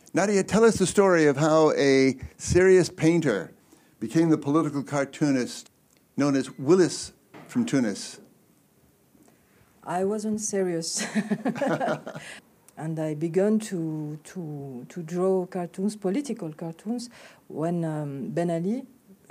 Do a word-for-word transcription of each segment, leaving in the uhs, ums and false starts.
Nadia, tell us the story of how a serious painter became the political cartoonist known as Willis from Tunis. I wasn't serious. And I began to, to, to draw cartoons, political cartoons, when um, Ben Ali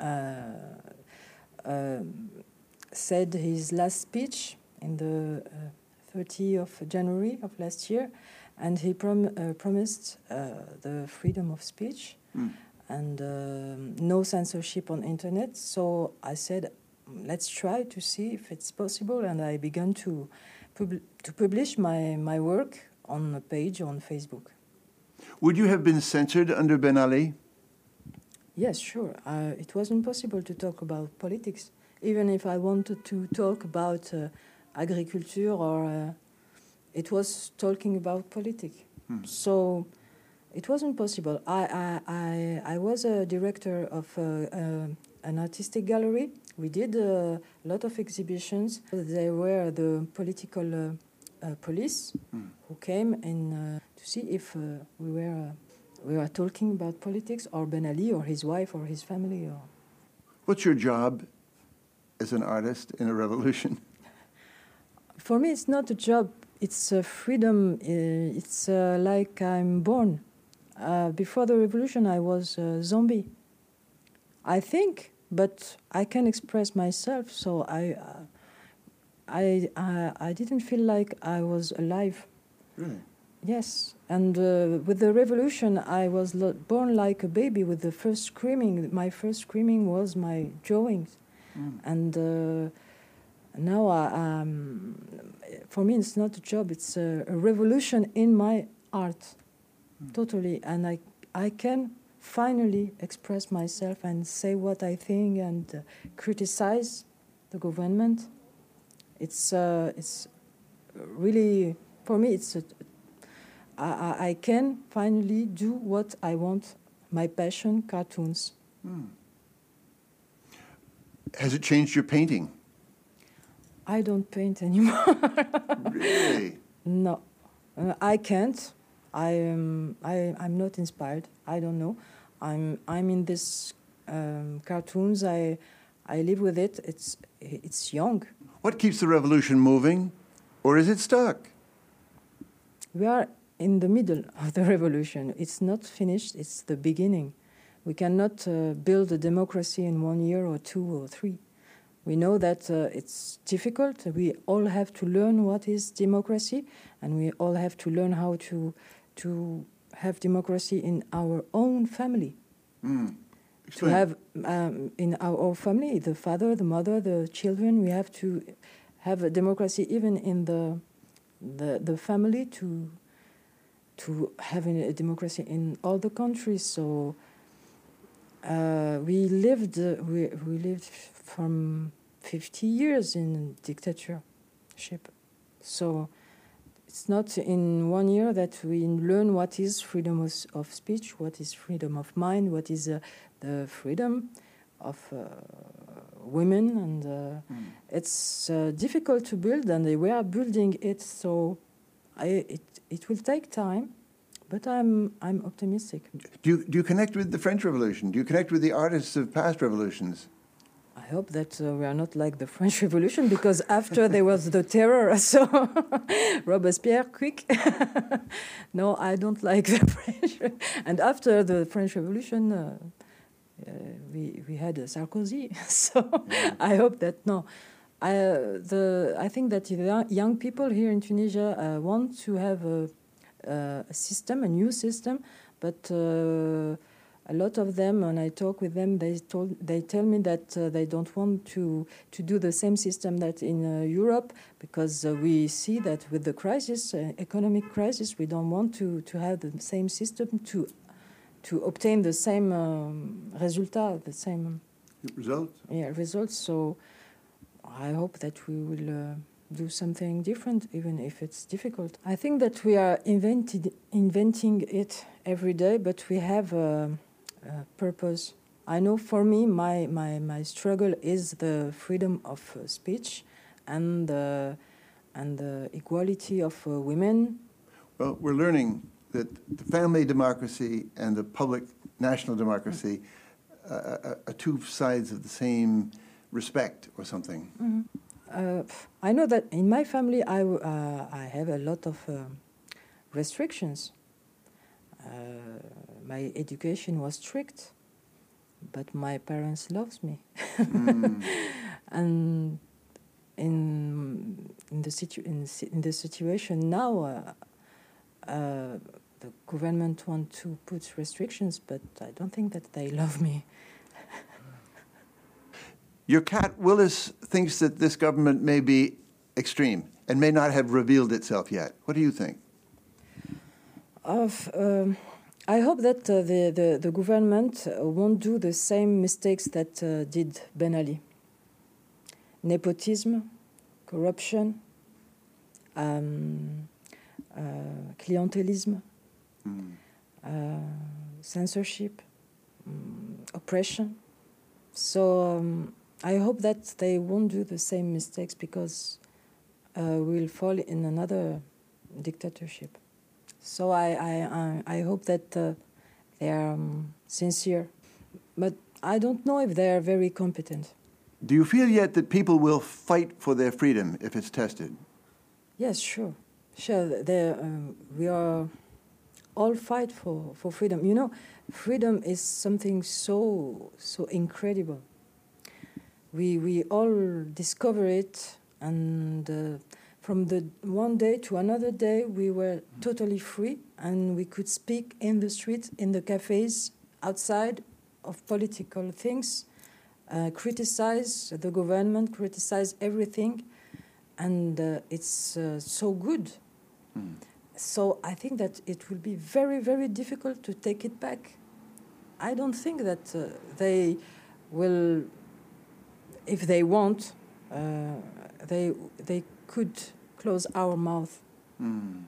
uh, uh, said his last speech in the uh, thirtieth of January of last year, and he prom uh, promised uh, the freedom of speech mm. and uh, no censorship on internet. So I said, let's try to see if it's possible, and I began to, pub to publish my, my work on a page on Facebook. Would you have been censored under Ben Ali? Yes, sure. Uh, it was impossible to talk about politics. Even if I wanted to talk about uh, agriculture, or uh, it was talking about politics. Hmm. So it wasn't possible. I, I, I, I was a director of uh, uh, an artistic gallery. We did uh, a lot of exhibitions. They were the political uh, uh, police hmm. who came in uh, to see if uh, we were uh, we were talking about politics, or Ben Ali, or his wife, or his family. Or what's your job as an artist in a revolution? For me, it's not a job. It's a freedom. It's uh, like I'm born. Uh, before the revolution, I was a zombie. I think, but I can express myself. So I, uh, I, I, I didn't feel like I was alive. Really? Yes. And uh, with the revolution, I was born like a baby with the first screaming. My first screaming was my drawings, mm. and. Uh, Now, uh, um, for me, it's not a job. It's a, a revolution in my art, mm. totally. And I, I can finally express myself and say what I think, and uh, criticize the government. It's, uh, it's really, for me, it's a, I, I can finally do what I want, my passion, cartoons. Mm. Has it changed your painting? I don't paint anymore. Really? No, uh, I can't. I am. I. I'm not inspired. I don't know. I'm. I'm in this um, cartoons. I. I live with it. It's. It's young. What keeps the revolution moving, or is it stuck? We are in the middle of the revolution. It's not finished. It's the beginning. We cannot uh, build a democracy in one year or two or three. We know that uh, it's difficult. We all have to learn what is democracy, and we all have to learn how to to have democracy in our own family. Mm. To have um, in our own family, the father, the mother, the children. We have to have a democracy even in the the the family. To to have a democracy in all the countries. So uh, we lived. Uh, we we lived from fifty years in dictatorship. So it's not in one year that we learn what is freedom of, of speech, what is freedom of mind, what is uh, the freedom of uh, women. And uh, mm. it's uh, difficult to build, and we are building it. So I, it, it will take time, but I'm, I'm optimistic. Do you, do you connect with the French Revolution? Do you connect with the artists of past revolutions? I hope that uh, we are not like the French Revolution, because after there was the terror, so Robespierre, quick. No, I don't like the French. And after the French Revolution, uh, uh, we we had uh, Sarkozy. So yeah. I hope that no, I uh, the I think that the young people here in Tunisia uh, want to have a, a system, a new system, but. Uh, A lot of them, when I talk with them, they told they tell me that uh, they don't want to to do the same system that in uh, Europe, because uh, we see that with the crisis, uh, economic crisis, we don't want to to have the same system to to obtain the same um, resultat, the same results. Yeah, results. So I hope that we will uh, do something different, even if it's difficult. I think that we are invented inventing it every day, but we have. Uh, Uh, purpose. I know for me, my, my, my struggle is the freedom of uh, speech and, uh, and the equality of uh, women. Well, we're learning that the family democracy and the public national democracy uh, are, are two sides of the same respect or something? Mm-hmm. uh, I know that in my family I, uh, I have a lot of uh, restrictions. Uh, my education was strict, but my parents loves me. Mm. And in in the situ in, in the situation now, uh, uh, the government want to put restrictions, but I don't think that they love me. Your cat Willis thinks that this government may be extreme and may not have revealed itself yet. What do you think? Of, um, I hope that uh, the, the, the government won't do the same mistakes that uh, did Ben Ali. Nepotism, corruption, um, uh, clientelism, mm. uh, censorship, um, oppression. So um, I hope that they won't do the same mistakes, because uh, we'll fall in another dictatorship. So I, I, I hope that uh, they are um, sincere. But I don't know if they are very competent. Do you feel yet that people will fight for their freedom if it's tested? Yes, sure. Sure, they, um, we are all fight for, for freedom. You know, freedom is something so, so incredible. We, we all discover it, and uh, from the one day to another day, we were totally free, and we could speak in the street, in the cafes, outside of political things, uh, criticize the government, criticize everything, and uh, it's uh, so good. Mm. So I think that it will be very, very difficult to take it back. I don't think that uh, they will, if they want, uh, they they could close our mouth. Mm.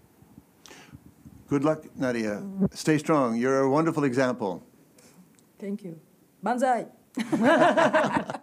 Good luck, Nadia. Stay strong. You're a wonderful example. Thank you. Banzai!